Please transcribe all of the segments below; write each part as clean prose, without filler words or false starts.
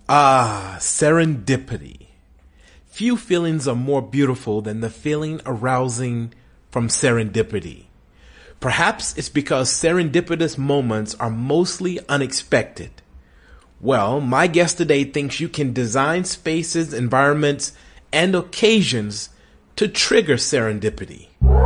Ah, serendipity. Few feelings are more beautiful than the feeling arousing from serendipity. Perhaps it's because serendipitous moments are mostly unexpected. Well, my guest today thinks you can design spaces, environments, and occasions to trigger serendipity.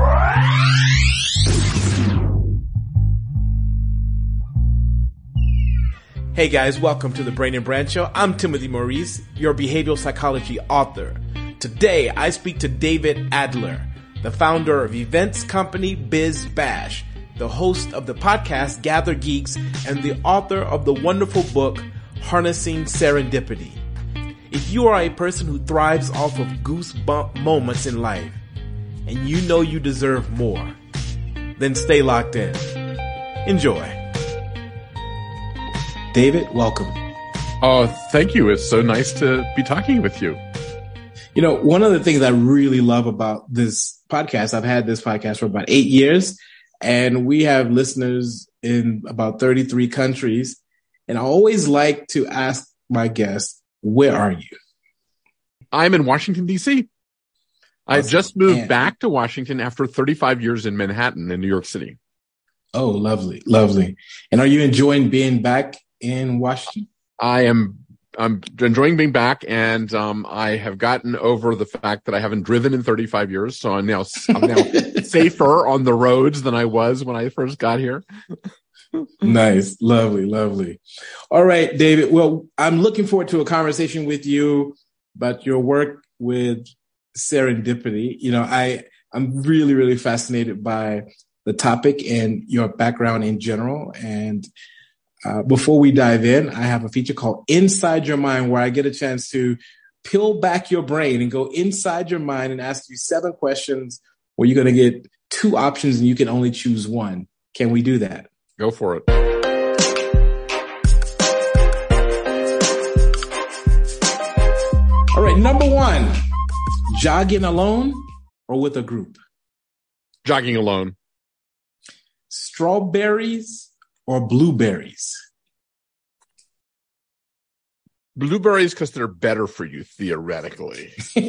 Hey guys, welcome to the Brain and Brand Show. I'm Timothy Maurice, your behavioral psychology author. Today, I speak to David Adler, the founder of events company Biz Bash, the host of the podcast Gather Geeks, and the author of the wonderful book Harnessing Serendipity. If you are a person who thrives off of goosebump moments in life, and you know you deserve more, then stay locked in. Enjoy. David, welcome. Oh, thank you. It's so nice to be talking with you. You know, one of the things I really love about this podcast, I've had this podcast for about 8 years, and we have listeners in about 33 countries. And I always like to ask my guests, where are you? I'm in Washington, D.C. I just moved back to Washington after 35 years in Manhattan in New York City. Oh, lovely, lovely. And are you enjoying being back in Washington? I'm enjoying being back, and I have gotten over the fact that I haven't driven in 35 years, so I'm now safer on the roads than I was when I first got here. Nice, lovely, lovely. All right, David. Well, I'm looking forward to a conversation with you about your work with serendipity. You know, I'm really, really fascinated by the topic and your background in general. And before we dive in, I have a feature called Inside Your Mind, where I get a chance to peel back your brain and go inside your mind and ask you 7 questions where you're going to get 2 options and you can only choose one. Can we do that? Go for it. All right. Number 1, jogging alone or with a group? Jogging alone. Strawberries or blueberries? Blueberries, because they're better for you, theoretically.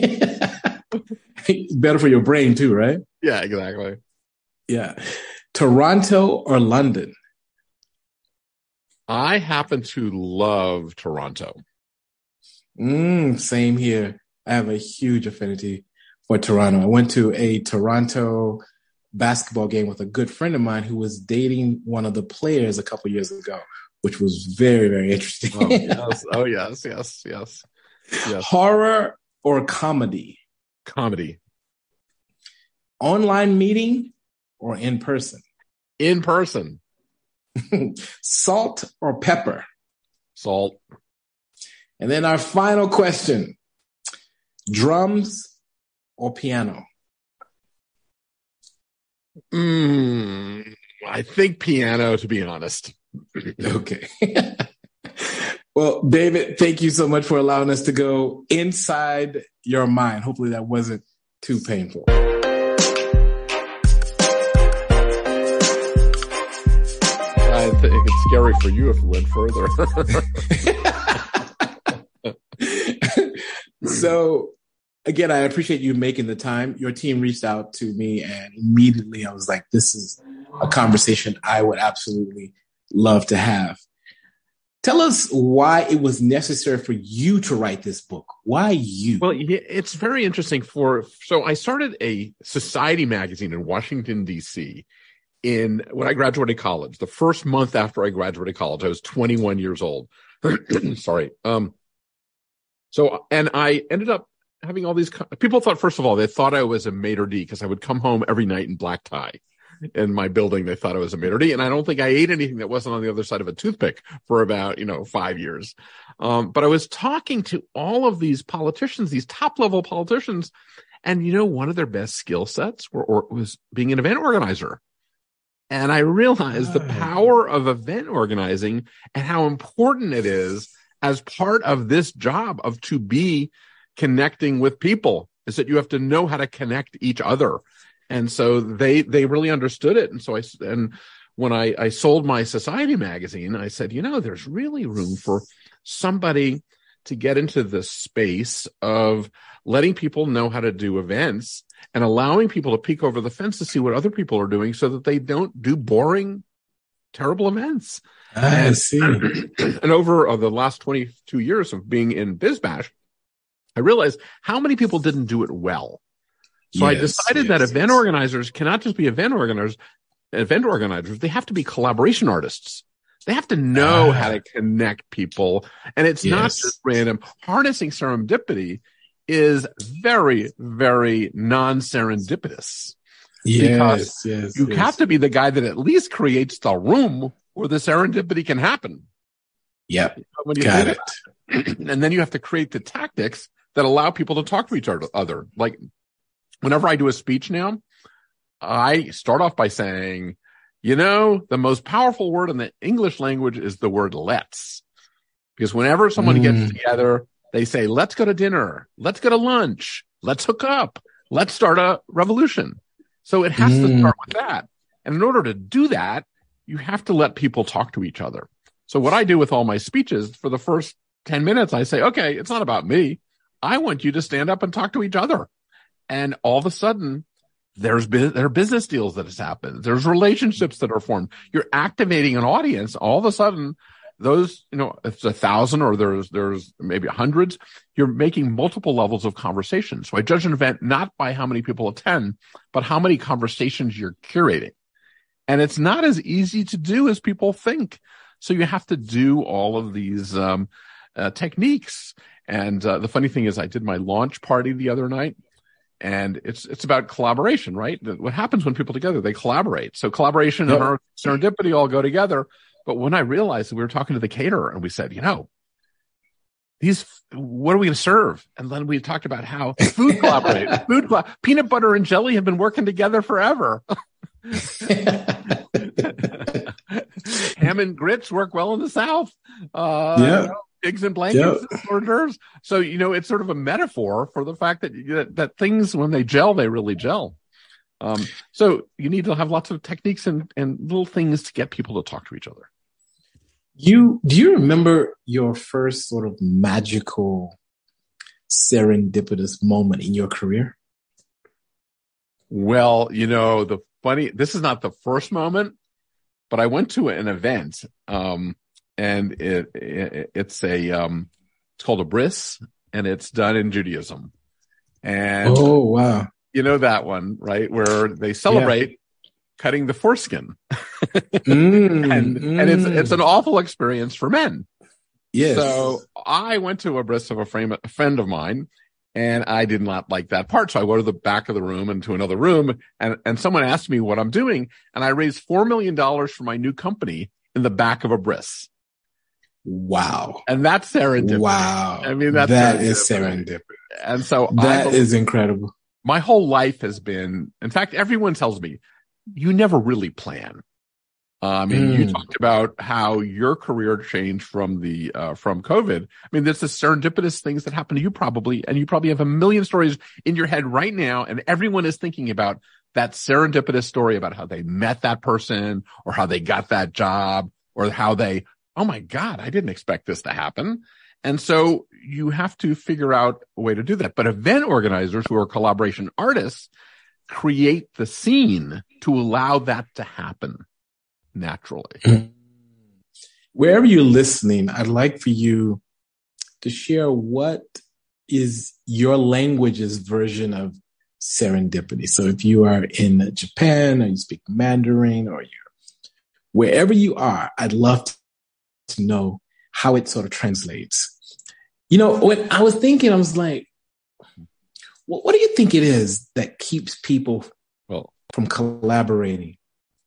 Better for your brain too, right? Yeah, exactly. Yeah. Toronto or London? I happen to love Toronto. Same here. I have a huge affinity for Toronto. I went to a Toronto basketball game with a good friend of mine who was dating one of the players a couple years ago, which was very, very interesting. Oh, yes. Horror or comedy? Comedy. Online meeting or in person? In person. Salt or pepper? Salt. And then our final question, drums or piano? I think piano, to be honest. Okay. Well, David, thank you so much for allowing us to go inside your mind. Hopefully that wasn't too painful. I think it's scary for you if it went further. So, again, I appreciate you making the time. Your team reached out to me, and immediately I was like, this is a conversation I would absolutely love to have. Tell us why it was necessary for you to write this book. Why you? Well, it's very interesting. So I started a society magazine in Washington, D.C. when I graduated college. The first month after I graduated college, I was 21 years old. Sorry. And I ended up having all these people thought, first of all, they thought I was a maitre d' because I would come home every night in black tie. In my building, they thought I was a maitre d', and I don't think I ate anything that wasn't on the other side of a toothpick for about 5 years. But I was talking to all of these politicians, these top level politicians, and one of their best skill sets was being an event organizer. And I realized the power of event organizing and how important it is as part of this job of to be connecting with people, is that you have to know how to connect each other. And so they really understood it. And so when I sold my society magazine, I said, there's really room for somebody to get into the space of letting people know how to do events and allowing people to peek over the fence to see what other people are doing so that they don't do boring, terrible events. I see. And over the last 22 years of being in BizBash, I realized how many people didn't do it well. So I decided that event organizers cannot just be event organizers. They have to be collaboration artists. They have to know how to connect people. And it's not just random. Harnessing serendipity is very, very non-serendipitous. Because you have to be the guy that at least creates the room where the serendipity can happen. Yep. Got it. And then you have to create the tactics that allow people to talk to each other. Like whenever I do a speech now, I start off by saying, the most powerful word in the English language is the word let's. Because whenever someone gets together, they say, let's go to dinner, let's go to lunch, let's hook up, let's start a revolution. So it has to start with that. And in order to do that, you have to let people talk to each other. So what I do with all my speeches, for the first 10 minutes, I say, okay, it's not about me. I want you to stand up and talk to each other. And all of a sudden, there are business deals that has happened. There's relationships that are formed. You're activating an audience. All of a sudden, those, if it's 1,000 or there's maybe hundreds, you're making multiple levels of conversation. So I judge an event not by how many people attend, but how many conversations you're curating. And it's not as easy to do as people think. So you have to do all of these techniques. And the funny thing is, I did my launch party the other night. And it's about collaboration, right? What happens when people together, they collaborate. So collaboration and serendipity all go together. But when I realized that we were talking to the caterer and we said, what are we going to serve? And then we talked about how food collaborates. Peanut butter and jelly have been working together forever. Ham and grits work well in the South. Pigs and blankets, hors d'oeuvres. So, it's sort of a metaphor for the fact that things, when they gel, they really gel. So you need to have lots of techniques and little things to get people to talk to each other. Do you remember your first sort of magical serendipitous moment in your career? Well, this is not the first moment, but I went to an event, and it's called a bris, and it's done in Judaism. And oh, wow. You know that one, right? Where they celebrate cutting the foreskin. And it's an awful experience for men. Yes. So I went to a bris of a friend of mine, and I did not like that part. So I went to the back of the room and to another room, and someone asked me what I'm doing, and I raised $4 million for my new company in the back of a bris. Wow. And that's serendipity. Wow. I mean, that is serendipity. And so that is incredible. My whole life has been, in fact, everyone tells me, you never really plan. You talked about how your career changed from COVID. I mean, there's the serendipitous things that happen to you and you probably have a million stories in your head right now. And everyone is thinking about that serendipitous story about how they met that person or how they got that job or how oh my God, I didn't expect this to happen. And so you have to figure out a way to do that. But event organizers who are collaboration artists create the scene to allow that to happen naturally. Wherever you're listening, I'd like for you to share what is your language's version of serendipity. So if you are in Japan or you speak Mandarin or wherever you are, I'd love to know how it sort of translates. When I was thinking, I was like, what do you think it is that keeps people from collaborating?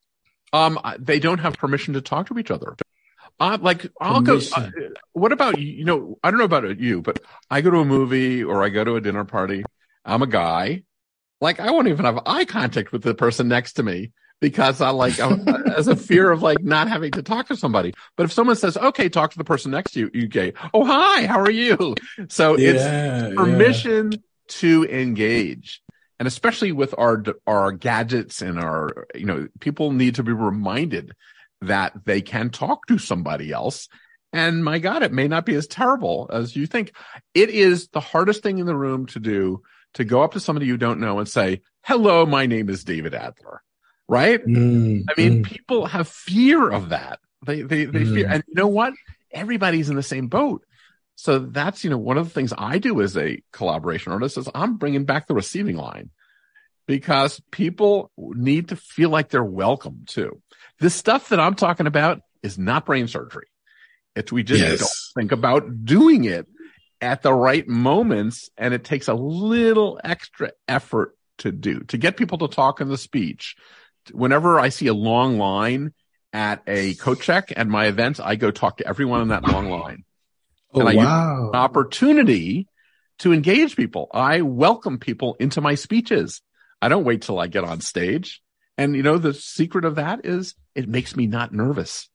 They don't have permission to talk to each other. I'll go. What about you? I don't know about you, but I go to a movie or I go to a dinner party. I'm a guy. I won't even have eye contact with the person next to me because as a fear of not having to talk to somebody. But if someone says, "Okay, talk to the person next to you," you go, "Oh, hi, how are you?" So it's permission to engage. And especially with our gadgets and our, people need to be reminded that they can talk to somebody else And my God, it may not be as terrible as you think. It is the hardest thing in the room to do, to go up to somebody you don't know and say, hello, my name is David Adler. Right? I mean, people have fear of that. They fear. And you know what? Everybody's in the same boat. So that's, one of the things I do as a collaboration artist is I'm bringing back the receiving line, because people need to feel like they're welcome too. This stuff that I'm talking about is not brain surgery. We just don't think about doing it at the right moments, and it takes a little extra effort to get people to talk in the speech. Whenever I see a long line at a coat check at my events, I go talk to everyone in that long line. And I use an opportunity to engage people. I welcome people into my speeches. I don't wait till I get on stage. And, the secret of that is it makes me not nervous.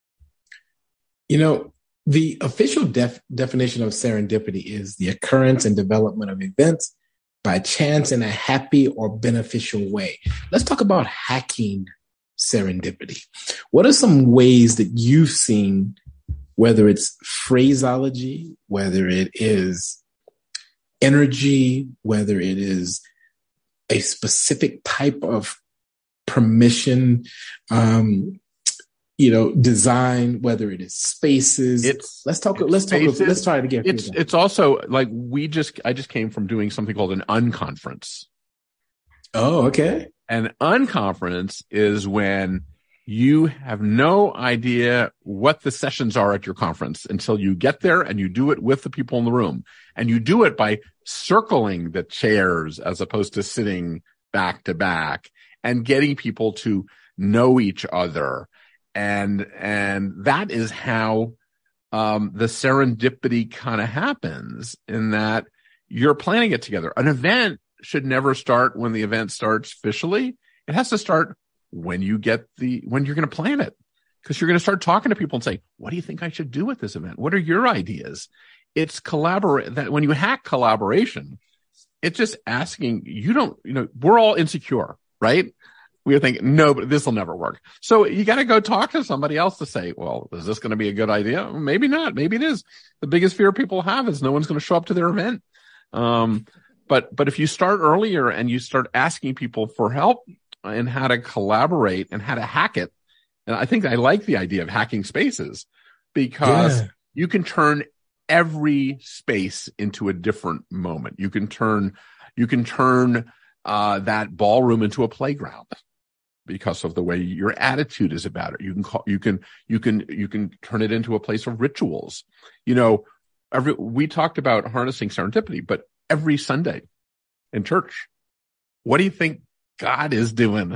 The official definition of serendipity is the occurrence and development of events by chance in a happy or beneficial way. Let's talk about hacking serendipity. What are some ways that you've seen, whether it's phraseology, whether it is energy, whether it is a specific type of permission, design, whether it is spaces. Let's try it again. It's also like I just came from doing something called an unconference. Oh, okay. An unconference is when you have no idea what the sessions are at your conference until you get there, and you do it with the people in the room, and you do it by circling the chairs as opposed to sitting back to back and getting people to know each other. And that is how the serendipity kind of happens, in that you're planning it together. An event should never start when the event starts officially. It has to start when you're going to plan it, because you're going to start talking to people and say, what do you think I should do with this event? What are your ideas? It's that when you hack collaboration, it's just asking, we're all insecure, right? We think, no, but this will never work. So you got to go talk to somebody else to say, well, is this going to be a good idea? Maybe not. Maybe it is. The biggest fear people have is no one's going to show up to their event. But if you start earlier and you start asking people for help in how to collaborate and how to hack it, and I think I like the idea of hacking spaces, because you can turn every space into a different moment. You can turn that ballroom into a playground, because of the way your attitude is about it. You can turn it into a place of rituals. We talked about harnessing serendipity, but every Sunday in church, what do you think God is doing?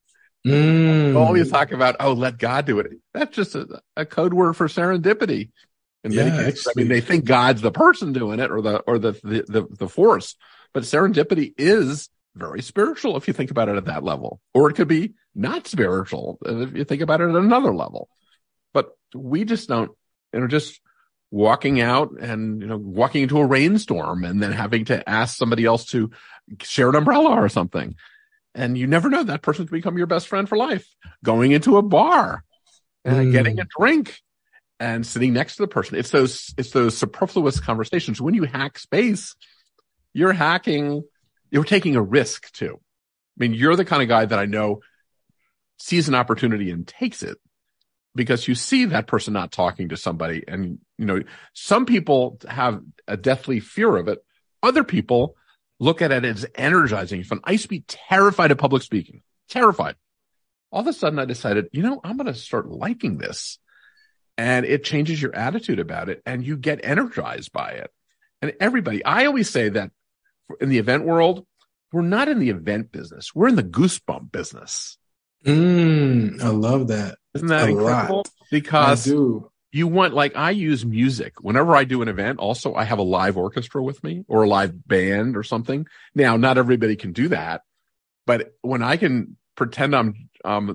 We always talk about, let God do it. That's just a code word for serendipity. In many cases, they think God's the person doing it, or the force. But serendipity is very spiritual if you think about it at that level, or it could be not spiritual if you think about it at another level. But we just don't, just walking out and walking into a rainstorm and then having to ask somebody else to share an umbrella or something, and you never know, that person could become your best friend for life. Going into a bar and getting a drink and sitting next to the person, it's those superfluous conversations. When you hack space, you're taking a risk too. I mean, you're the kind of guy that I know sees an opportunity and takes it, because you see that person not talking to somebody. And, some people have a deathly fear of it. Other people look at it as energizing fun. I used to be terrified of public speaking, terrified. All of a sudden I decided, I'm going to start liking this, and it changes your attitude about it, and you get energized by it. And I always say that in the event world, we're not in the event business. We're in the goosebump business. I love that. Isn't that incredible? Lot. Because I do. I use music. Whenever I do an event, also, I have a live orchestra with me, or a live band or something. Now, not everybody can do that, but when I can pretend I'm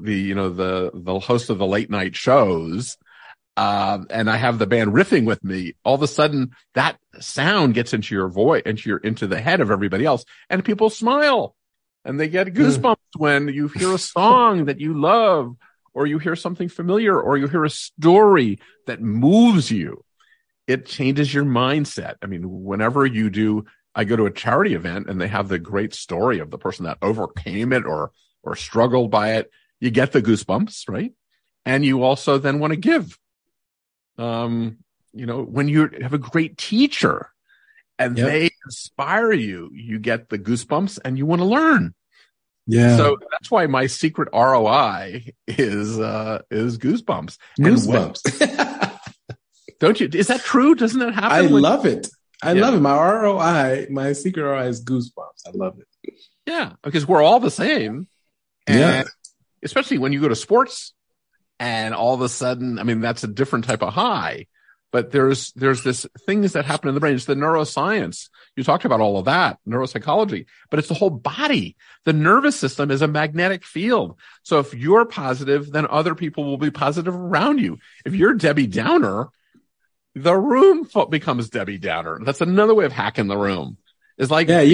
the host of the late night shows, and I have the band riffing with me, all of a sudden that sound gets into your voice, into the head of everybody else, and people smile and they get goosebumps when you hear a song that you love, or you hear something familiar, or you hear a story that moves you, it changes your mindset. I mean, whenever I go to a charity event and they have the great story of the person that overcame it or struggled by it, you get the goosebumps, right? And you also then want to give. When you have a great teacher and they inspire you, you get the goosebumps and you want to learn. Yeah. So that's why my secret ROI is goosebumps. Goosebumps. Don't you? Is that true? Doesn't that happen? I love it. I love it. My ROI, my secret ROI is goosebumps. I love it. Yeah, because we're all the same. And especially when you go to sports and all of a sudden, I mean, that's a different type of high. But there's this things that happen in the brain. It's the neuroscience. You talked about all of that, neuropsychology, but it's the whole body. The nervous system is a magnetic field. So if you're positive, then other people will be positive around you. If you're Debbie Downer, the room becomes Debbie Downer. That's another way of hacking the room. It's like, David,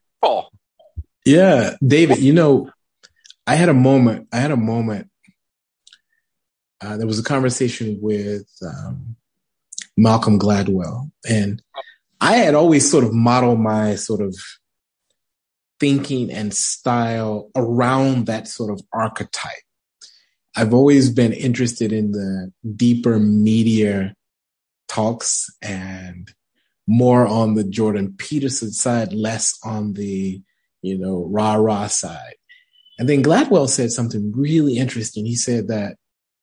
I had a moment. There was a conversation with Malcolm Gladwell, and I had always sort of modeled my sort of thinking and style around that sort of archetype. I've always been interested in the deeper media talks and more on the Jordan Peterson side, less on the, rah-rah side. And then Gladwell said something really interesting. He said that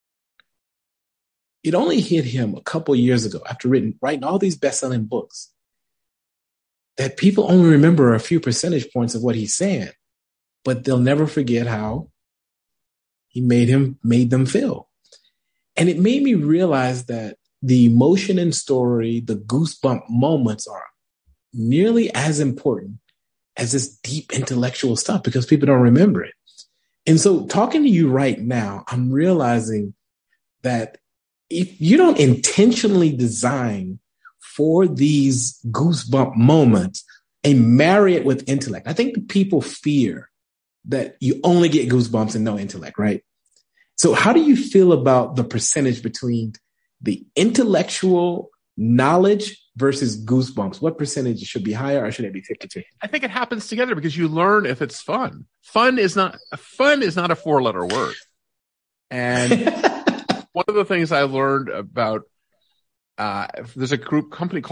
it only hit him a couple of years ago after writing all these best-selling books that people only remember a few percentage points of what he's saying, but they'll never forget how he made them feel. And it made me realize that the emotion and story, the goosebump moments are nearly as important as this deep intellectual stuff because people don't remember it. And so talking to you right now, I'm realizing that if you don't intentionally design for these goosebump moments and marry it with intellect, I think people fear that you only get goosebumps and no intellect, right? So how do you feel about the percentage between the intellectual knowledge versus goosebumps? What percentage should be higher, or should it be 50-50? I think it happens together because you learn if it's fun. Fun is not a 4-letter word. And one of the things I learned about, there's a program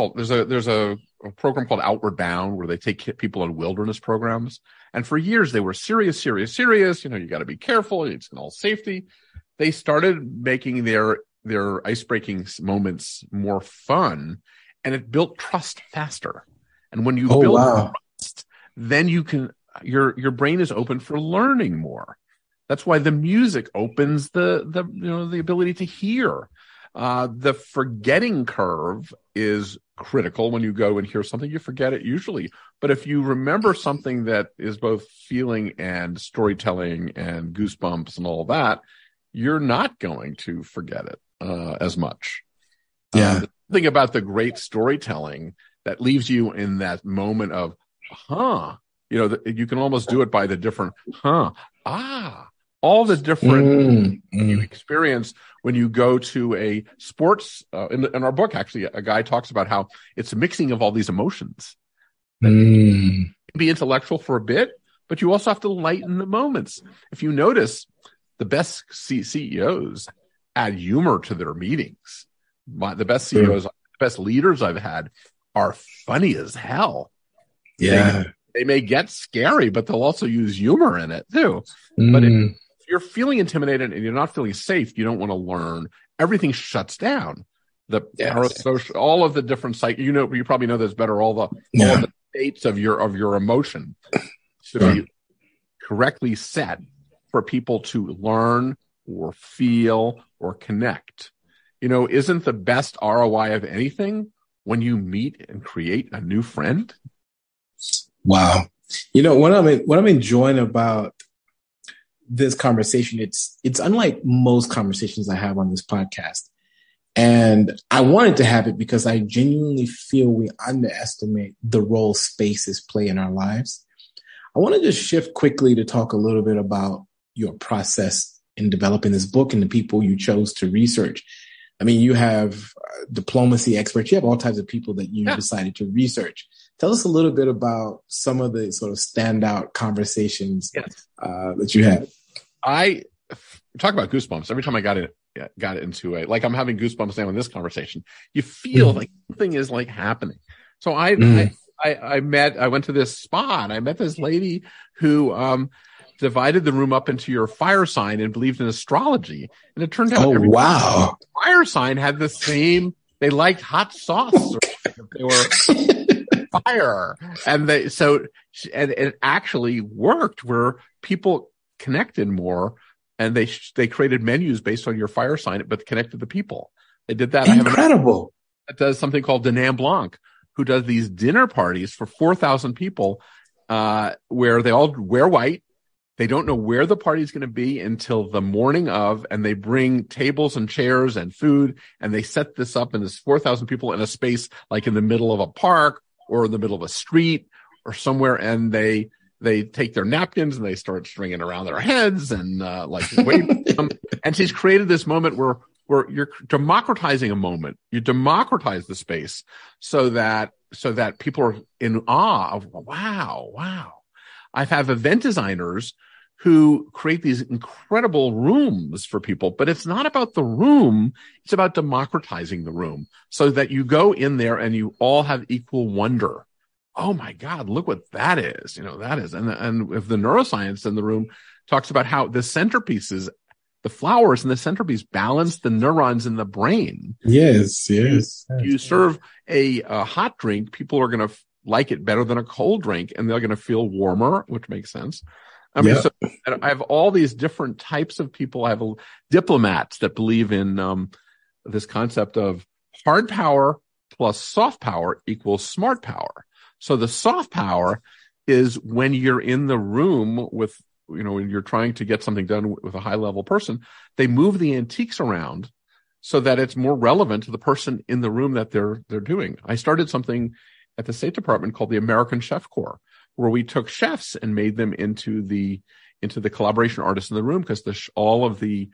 called Outward Bound where they take people on wilderness programs. And for years they were serious. You got to be careful. It's in all safety. They started making their ice-breaking moments more fun, and it built trust faster. And when you build trust, then your brain is open for learning more. That's why the music opens the ability to hear. The forgetting curve is critical. When you go and hear something, you forget it usually. But if you remember something that is both feeling and storytelling and goosebumps and all that, you're not going to forget it as much. Yeah. The thing about the great storytelling that leaves you in that moment of, you can almost do it by the different, all the different you experience when you go to a sports, in our book, actually, a guy talks about how it's a mixing of all these emotions. You can be intellectual for a bit, but you also have to lighten the moments. If you notice, the best CEOs add humor to their meetings. The best CEOs, the best leaders I've had are funny as hell. Yeah. They may get scary, but they'll also use humor in it too. But if you're feeling intimidated and you're not feeling safe, you don't want to learn. Everything shuts down. Parasocial, all of the different you probably know this better. All the states of your emotion should be correctly set for people to learn or feel or connect. Isn't the best ROI of anything when you meet and create a new friend? Wow. What I'm enjoying about this conversation, it's unlike most conversations I have on this podcast. And I wanted to have it because I genuinely feel we underestimate the role spaces play in our lives. I want to just shift quickly to talk a little bit about your process in developing this book and the people you chose to research. I mean, you have diplomacy experts. You have all types of people that you decided to research. Tell us a little bit about some of the sort of standout conversations that you had. I talk about goosebumps every time I got into it. Like I'm having goosebumps now in this conversation. You feel like something is like happening. So I went to this spot. I met this lady who divided the room up into your fire sign and believed in astrology. And it turned out fire sign had the same, they liked hot sauce. Or they were fire. And it actually worked where people connected more, and they created menus based on your fire sign, but connected the people. They did that. Incredible. That does something called Dinan Blanc, who does these dinner parties for 4,000 people, where they all wear white. They don't know where the party's going to be until the morning of, and they bring tables and chairs and food, and they set this up in this 4,000 people in a space like in the middle of a park or in the middle of a street or somewhere, and they take their napkins and they start stringing around their heads and wave them. And she's created this moment where you're democratizing a moment. You democratize the space so that people are in awe of, wow. I have event designers who create these incredible rooms for people, but it's not about the room. It's about democratizing the room so that you go in there and you all have equal wonder. Oh my God, look what that is. That is. And if the neuroscience in the room talks about how the centerpieces, the flowers in the centerpiece balance the neurons in the brain. Yes. You serve a hot drink, people are going to like it better than a cold drink, and they're going to feel warmer, which makes sense. So I have all these different types of people. I have diplomats that believe in this concept of hard power plus soft power equals smart power. So the soft power is when you're in the room with, when you're trying to get something done with a high level person, they move the antiques around so that it's more relevant to the person in the room that they're doing. I started something at the State Department called the American Chef Corps, where we took chefs and made them into the collaboration artists in the room, because all of the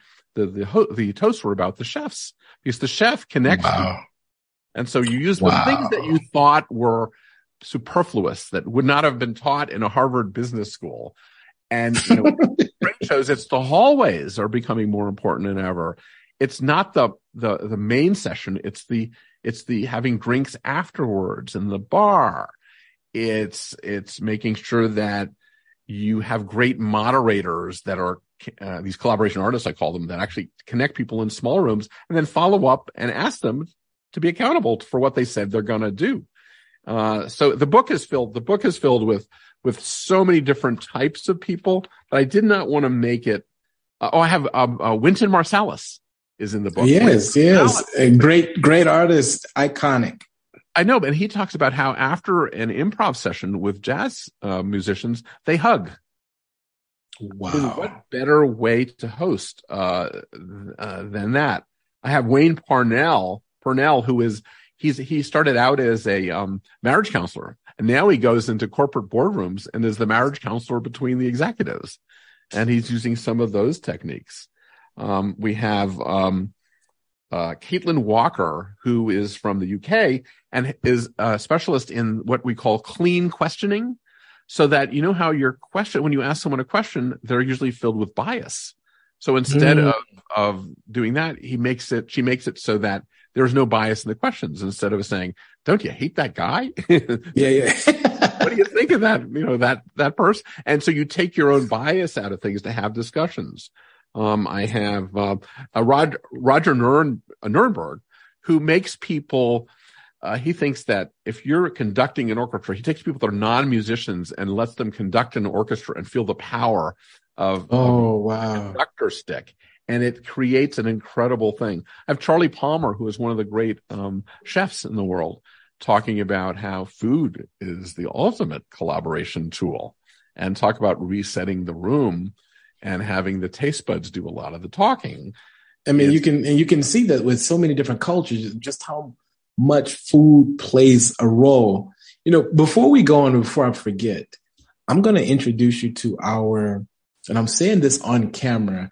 toasts were about the chefs, because the chef connects. Wow. And so you use the things that you thought were superfluous, that would not have been taught in a Harvard business school. And Brent shows it's the hallways are becoming more important than ever. It's not the main session. It's the having drinks afterwards in the bar. It's making sure that you have great moderators that are these collaboration artists, I call them, that actually connect people in small rooms and then follow up and ask them to be accountable for what they said they're going to do. So the book is filled with so many different types of people, but I did not want to make it. I have Wynton Marsalis is in the book. Yes. A great artist, iconic. I know, but he talks about how after an improv session with jazz musicians, they hug. Wow. So what better way to host than that? I have Wayne Parnell, who he started out as a marriage counselor, and now he goes into corporate boardrooms and is the marriage counselor between the executives. And he's using some of those techniques. We have Caitlin Walker, who is from the UK and is a specialist in what we call clean questioning, so that how your question, when you ask someone a question, they're usually filled with bias. So instead of doing that, she makes it so that there's no bias in the questions. Instead of saying, "Don't you hate that guy?" Yeah. What do you think of that? That person. And so you take your own bias out of things to have discussions. I have Roger Nurnberg, who makes people. He thinks that if you're conducting an orchestra, he takes people that are non-musicians and lets them conduct an orchestra and feel the power of a conductor stick. And it creates an incredible thing. I have Charlie Palmer, who is one of the great chefs in the world, talking about how food is the ultimate collaboration tool, and talk about resetting the room and having the taste buds do a lot of the talking. I mean, you can see that with so many different cultures, just how much food plays a role. Before we go on, before I forget, I'm going to introduce you to and I'm saying this on camera,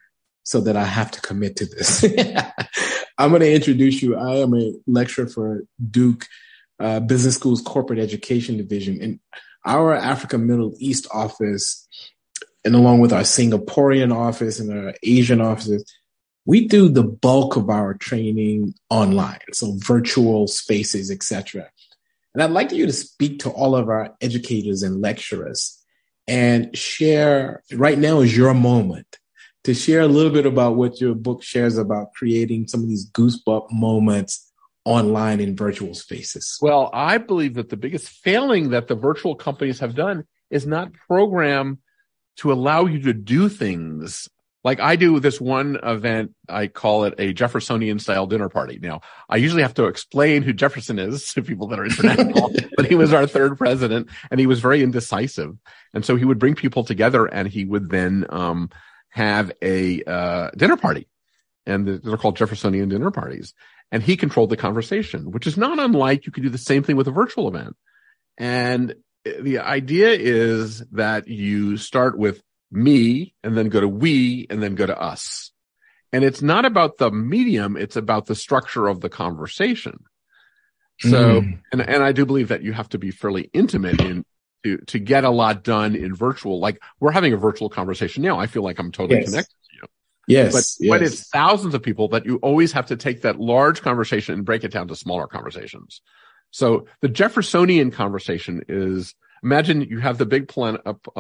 so that I have to commit to this. I'm going to introduce you. I am a lecturer for Duke Business School's Corporate Education Division. And our Africa Middle East office, and along with our Singaporean office and our Asian offices, we do the bulk of our training online, so virtual spaces, etc. And I'd like you to speak to all of our educators and lecturers and share, right now is your moment, to share a little bit about what your book shares about creating some of these goosebump moments online in virtual spaces. Well, I believe that the biggest failing that the virtual companies have done is not program to allow you to do things. Like I do this one event, I call it a Jeffersonian style dinner party. Now, I usually have to explain who Jefferson is to people that are international, but he was our third president and he was very indecisive. And so he would bring people together and he would then have a dinner party. And they're called Jeffersonian dinner parties. And he controlled the conversation, which is not unlike you could do the same thing with a virtual event. And the idea is that you start with me and then go to we and then go to us. And it's not about the medium, it's about the structure of the conversation. So, and I do believe that you have to be fairly intimate to get a lot done in virtual. Like we're having a virtual conversation now. I feel like I'm totally connected to you. Yes. But when it's thousands of people, that you always have to take that large conversation and break it down to smaller conversations. So the Jeffersonian conversation is, imagine you have the big plan,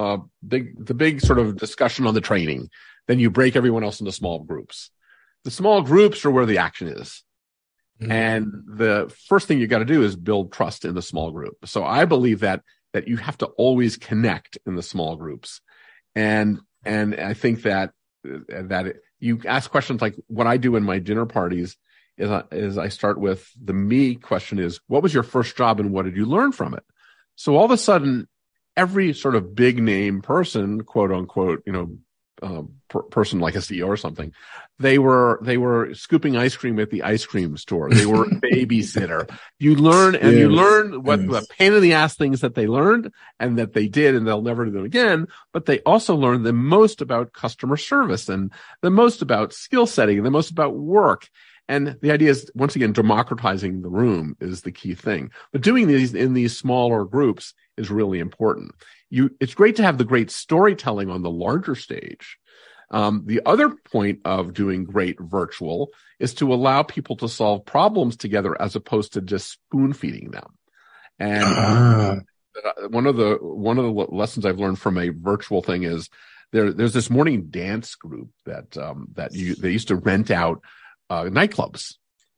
the big sort of discussion on the training. Then you break everyone else into small groups. The small groups are where the action is. And the first thing you got to do is build trust in the small group. So I believe that you have to always connect in the small groups. And I think that you ask questions like what I do in my dinner parties is I start with the me question is, what was your first job and what did you learn from it? So all of a sudden, every sort of big name person, quote unquote, person like a CEO or something, they were scooping ice cream at the ice cream store. They were a babysitter. You learn what the pain in the ass things that they learned and that they did, and they'll never do them again. But they also learned the most about customer service and the most about skill setting and the most about work. And the idea is, once again, democratizing the room is the key thing. But doing these in these smaller groups is really important. It's great to have the great storytelling on the larger stage. The other point of doing great virtual is to allow people to solve problems together as opposed to just spoon feeding them. And one of the lessons I've learned from a virtual thing is there's this morning dance group they used to rent out nightclubs,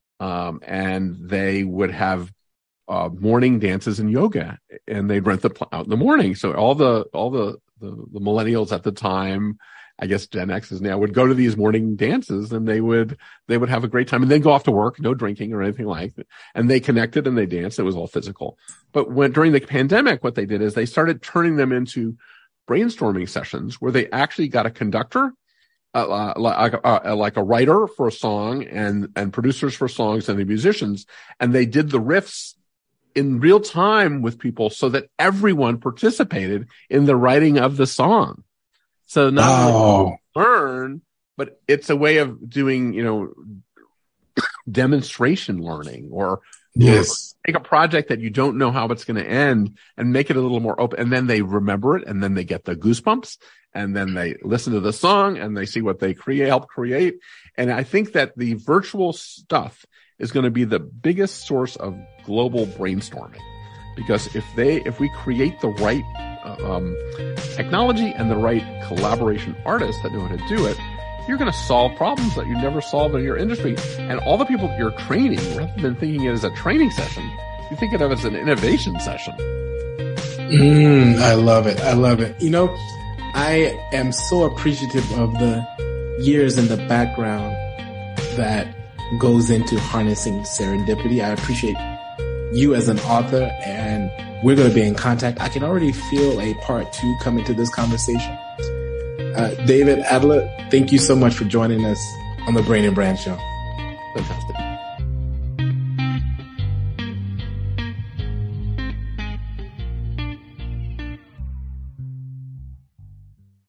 and they would have morning dances and yoga, and they'd rent out in the morning. So all the millennials at the time, I guess Gen X is now, would go to these morning dances, and they would have a great time, and then go off to work, no drinking or anything like that. And they connected and they danced. It was all physical. But during the pandemic, what they did is they started turning them into brainstorming sessions where they actually got a conductor, like a writer for a song and producers for songs and the musicians, and they did the riffs in real time with people so that everyone participated in the writing of the song. So not only learn, but it's a way of doing, demonstration learning or take a project that you don't know how it's going to end and make it a little more open. And then they remember it, and then they get the goosebumps, and then they listen to the song and they see what they help create. And I think that the virtual stuff is going to be the biggest source of global brainstorming, because if we create the right technology and the right collaboration artists that know how to do it, you're going to solve problems that you never solved in your industry. And all the people you're training, rather than thinking it as a training session, you think of it as an innovation session. I love it. I am so appreciative of the years in the background that goes into harnessing serendipity. I appreciate you as an author, and we're going to be in contact. I can already feel a part 2 coming to this conversation. David Adler, thank you so much for joining us on the Brain and Brand Show. Fantastic.